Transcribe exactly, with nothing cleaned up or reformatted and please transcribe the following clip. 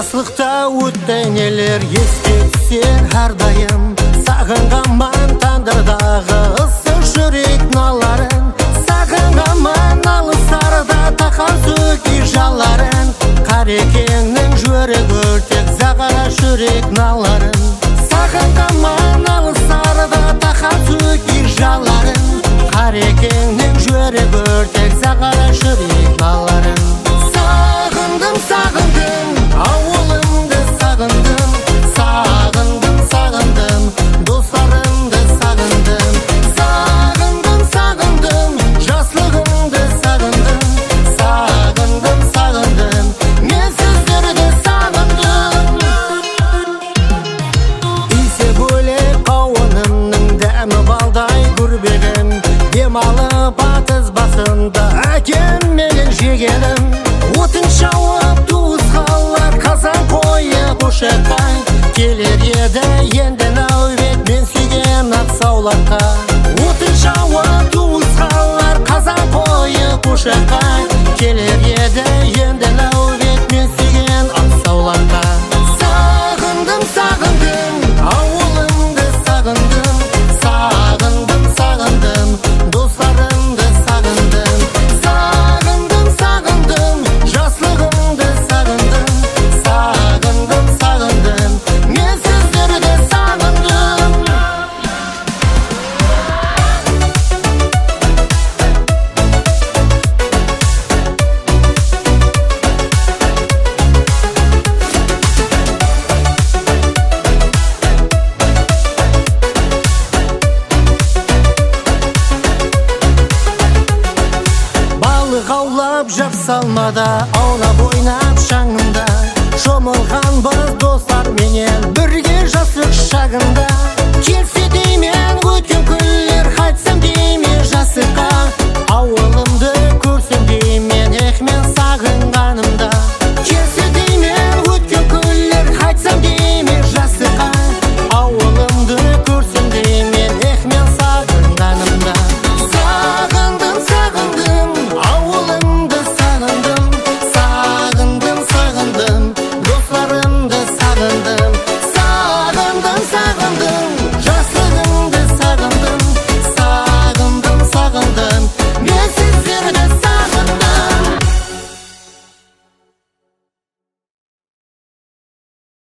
Жаслықта өтті нелер еске түсер әрдайым. Сағынғанман таңдардағы ыстық жүрек наларын, сағынғанман алыстарда тақау сөкей жаларын. Қарекеңнің жүрек өртек зағара жүрек наларын, сағынғанман алыстарда тақау сөкей жаларын. Қарекеңнің жүрек өртек зағара жүрек наларын. Сағындым, сағындым, ауылымды сағындым, сағындым, сағындым, достарымды сағындым. Сағындым, сағындым, жаслығымды сағындым, сағындым, сағындым, мен сіздерді сағындым. Исе бөлек қауынымның дәмі балдай көрбегім, демалып атыз басында әкем менен жегенім. Отын шауып туыс қалар қазан қойып ошаққа, келер еді енді нәубет мен сүйген ақсаулыққа. Отын шауып туыс қалар қазан қойып ошаққа, келер еді енді нәубет мен сүйген ақсаулыққа. Сағындым, сағындым, ауылымды сағындым, сағындым, сағындым, достарымды сағындым. Сағындым, сағындым, жаслығымды сағындым, сағындым, сағындым, мен сіздерді сағындым. Балық аулап жап салмада, аулап ойнап шаңында, шомылғанбыз достар менен бірге жасық шағында. Келсе деймен өткен күндер, қайтсам деймен жасыққа, ауылымды көрсем деймен ех мен сағынғанымда. Келсе деймен өткен күндер, қайтсам деймен жасыққа,